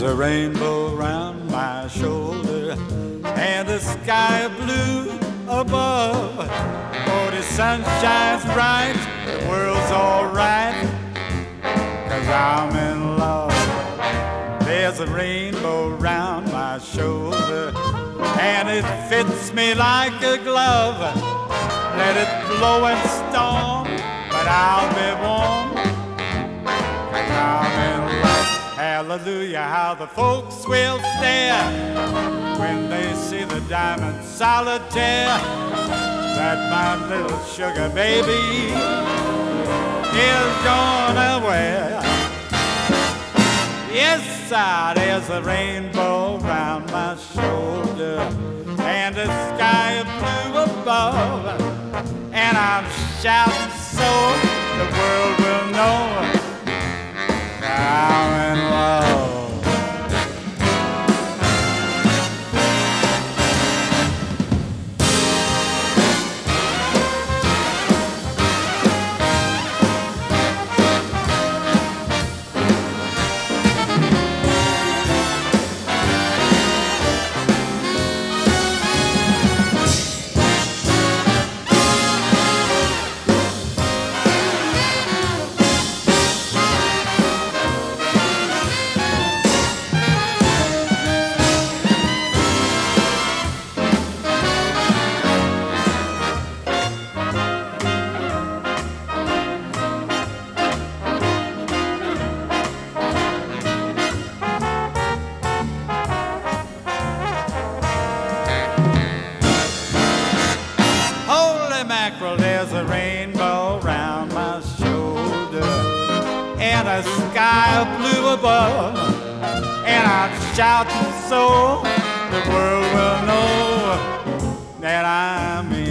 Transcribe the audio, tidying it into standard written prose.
a rainbow round my shoulder and the sky blue above. Oh, the sun shines bright, the world's alright, 'cause I'm in love. There's a rainbow round my shoulder and it fits me like a glove. Let it blow and storm, but I'll be warm, 'cause I'm in love. Hallelujah, how the folks will stare when they see the diamond solitaire that my little sugar baby is gonna wear. Yes, sir, there's a rainbow round my shoulder and the sky blue above, and I'm shouting so the world will know I'm in love. There's a rainbow round my shoulder and a sky blue above, and I'm shouting so the world will know that I'm in